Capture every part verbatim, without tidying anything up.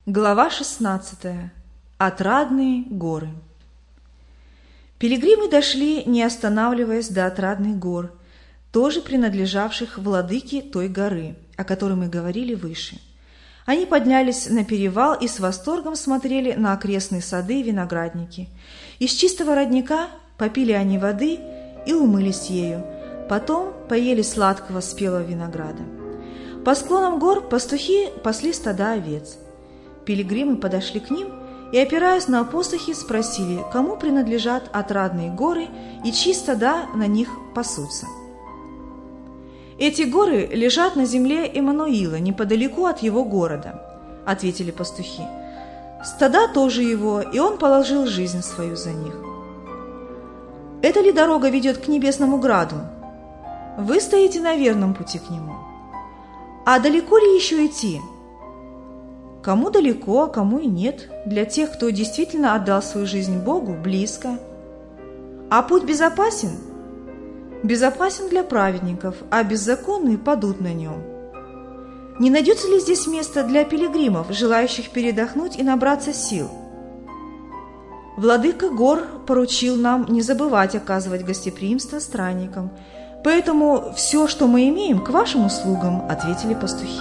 Глава шестнадцатая. Отрадные горы. Пилигримы дошли, не останавливаясь, до Отрадных гор, тоже принадлежавших владыке той горы, о которой мы говорили выше. Они поднялись на перевал и с восторгом смотрели на окрестные сады и виноградники. Из чистого родника попили они воды и умылись ею, потом поели сладкого спелого винограда. По склонам гор пастухи пасли стада овец. Пилигримы подошли к ним и, опираясь на посохи, спросили, кому принадлежат Отрадные горы и чьи стада на них пасутся. «Эти горы лежат на земле Эммануила, неподалеку от его города», — ответили пастухи. «Стада тоже его, и он положил жизнь свою за них». «Это ли дорога ведет к Небесному Граду? Вы стоите на верном пути к нему. А далеко ли еще идти?» Кому далеко, а кому и нет. Для тех, кто действительно отдал свою жизнь Богу, близко. А путь безопасен? Безопасен для праведников, а беззаконные падут на нем. Не найдется ли здесь место для пилигримов, желающих передохнуть и набраться сил? Владыка гор поручил нам не забывать оказывать гостеприимство странникам, поэтому все, что мы имеем, к вашим услугам, ответили пастухи.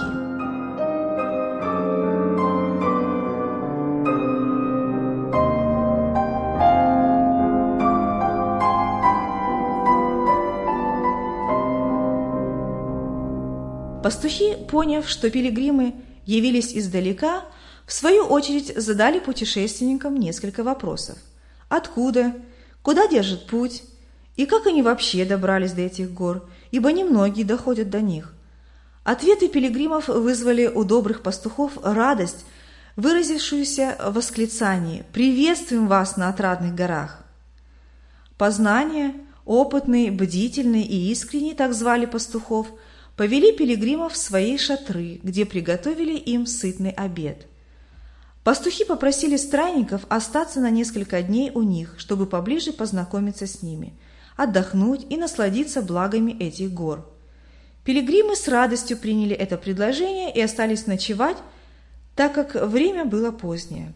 Пастухи, поняв, что пилигримы явились издалека, в свою очередь задали путешественникам несколько вопросов. Откуда, куда держит путь, и как они вообще добрались до этих гор, ибо немногие доходят до них. Ответы пилигримов вызвали у добрых пастухов радость, выразившуюся в восклицании «Приветствуем вас на Отрадных горах!». Познание, опытный, бдительный и искренний, так звали пастухов, повели пилигримов в свои шатры, где приготовили им сытный обед. Пастухи попросили странников остаться на несколько дней у них, чтобы поближе познакомиться с ними, отдохнуть и насладиться благами этих гор. Пилигримы с радостью приняли это предложение и остались ночевать, так как время было позднее.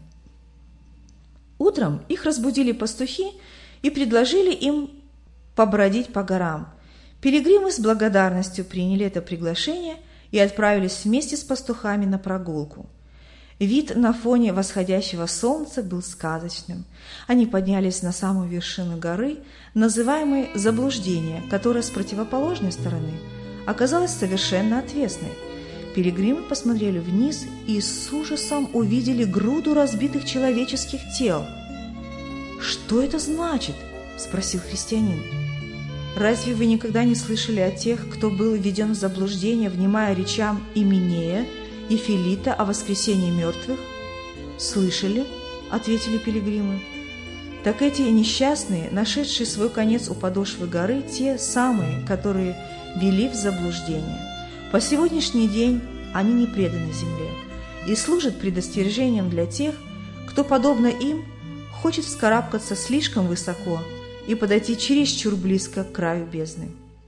Утром их разбудили пастухи и предложили им побродить по горам. Пилигримы с благодарностью приняли это приглашение и отправились вместе с пастухами на прогулку. Вид на фоне восходящего солнца был сказочным. Они поднялись на самую вершину горы, называемой Заблуждение, которая с противоположной стороны оказалась совершенно отвесной. Пилигримы посмотрели вниз и с ужасом увидели груду разбитых человеческих тел. «Что это значит?» – спросил христианин. «Разве вы никогда не слышали о тех, кто был введен в заблуждение, внимая речам Именея и Филита о воскресении мертвых?» «Слышали?» – ответили пилигримы. «Так эти несчастные, нашедшие свой конец у подошвы горы, те самые, которые вели в заблуждение. По сегодняшний день они не преданы земле и служат предостережением для тех, кто, подобно им, хочет вскарабкаться слишком высоко и подойти чересчур близко к краю бездны».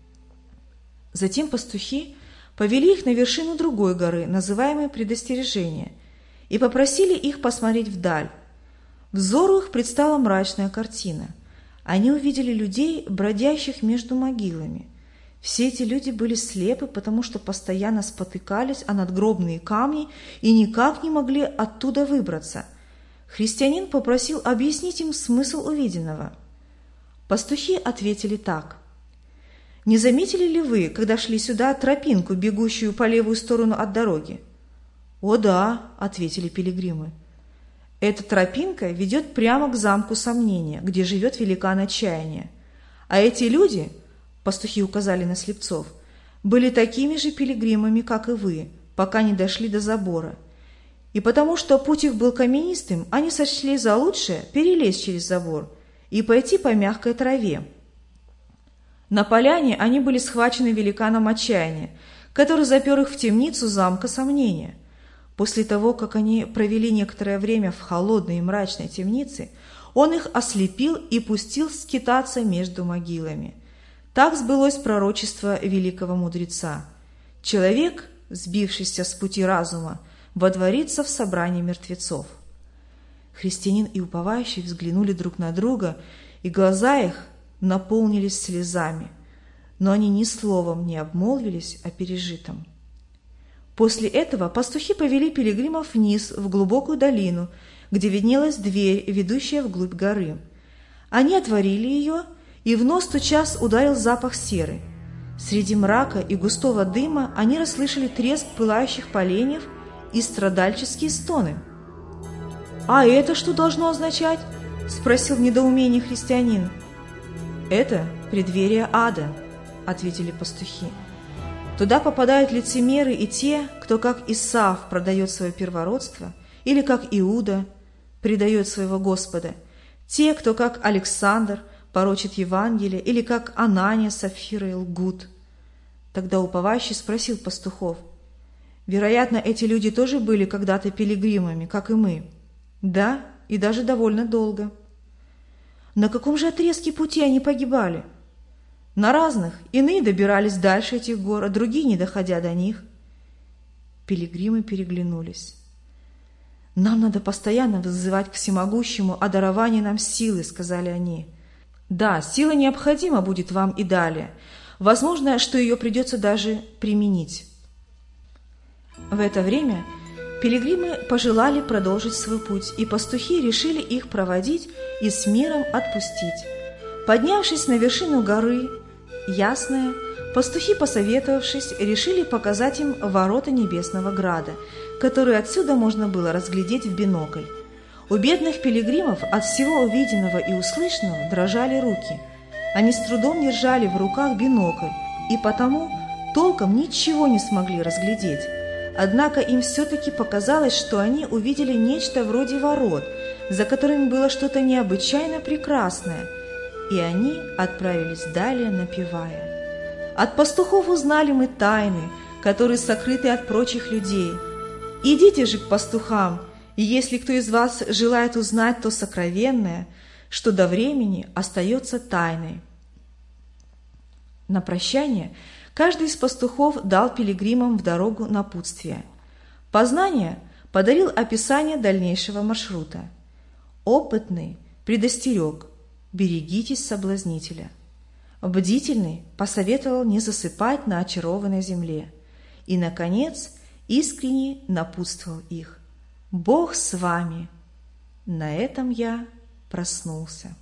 Затем пастухи повели их на вершину другой горы, называемой Предостережение, и попросили их посмотреть вдаль. Взору их предстала мрачная картина. Они увидели людей, бродящих между могилами. Все эти люди были слепы, потому что постоянно спотыкались о надгробные камни и никак не могли оттуда выбраться. Христианин попросил объяснить им смысл увиденного. Пастухи ответили так. «Не заметили ли вы, когда шли сюда, тропинку, бегущую по левую сторону от дороги?» «О да», — ответили пилигримы. «Эта тропинка ведет прямо к замку Сомнения, где живет великан Отчаяния. А эти люди, — пастухи указали на слепцов, — были такими же пилигримами, как и вы, пока не дошли до забора. И потому что путь их был каменистым, они сочли за лучшее перелезть через забор и пойти по мягкой траве. На поляне они были схвачены великаном Отчаяния, который запер их в темницу замка Сомнения. После того, как они провели некоторое время в холодной и мрачной темнице, он их ослепил и пустил скитаться между могилами. Так сбылось пророчество великого мудреца. Человек, сбившийся с пути разума, водвориться в собрании мертвецов. Христианин и уповающий взглянули друг на друга, и глаза их наполнились слезами, но они ни словом не обмолвились о пережитом. После этого пастухи повели пилигримов вниз в глубокую долину, где виднелась дверь, ведущая вглубь горы. Они отворили ее, и в нос тотчас ударил запах серы. Среди мрака и густого дыма они расслышали треск пылающих поленьев и страдальческие стоны. «А это что должно означать?» – спросил в недоумении христианин. «Это преддверие ада», – ответили пастухи. «Туда попадают лицемеры и те, кто, как Исав, продает свое первородство, или как Иуда предает своего Господа, те, кто, как Александр, порочит Евангелие, или как Анания с Сапфирой лгут». Тогда уповающий спросил пастухов: «Вероятно, эти люди тоже были когда-то пилигримами, как и мы?» «Да, и даже довольно долго». «На каком же отрезке пути они погибали?» «На разных. Иные добирались дальше этих гор, а другие, не доходя до них». Пилигримы переглянулись. «Нам надо постоянно вызывать к всемогущему о даровании нам силы», — сказали они. «Да, сила необходима будет вам и далее. Возможно, что ее придется даже применить». В это время пилигримы пожелали продолжить свой путь, и пастухи решили их проводить и с миром отпустить. Поднявшись на вершину горы Ясная, пастухи, посоветовавшись, решили показать им ворота Небесного Града, которые отсюда можно было разглядеть в бинокль. У бедных пилигримов от всего увиденного и услышанного дрожали руки. Они с трудом держали в руках бинокль и потому толком ничего не смогли разглядеть. Однако им все-таки показалось, что они увидели нечто вроде ворот, за которыми было что-то необычайно прекрасное, и они отправились далее, напевая. От пастухов узнали мы тайны, которые сокрыты от прочих людей. Идите же к пастухам, и если кто из вас желает узнать то сокровенное, что до времени остается тайной. На прощание каждый из пастухов дал пилигримам в дорогу напутствие. Познание подарил описание дальнейшего маршрута. Опытный предостерег: берегитесь соблазнителя. Бдительный посоветовал не засыпать на очарованной земле. И, наконец, искренне напутствовал их: Бог с вами. На этом я проснулся.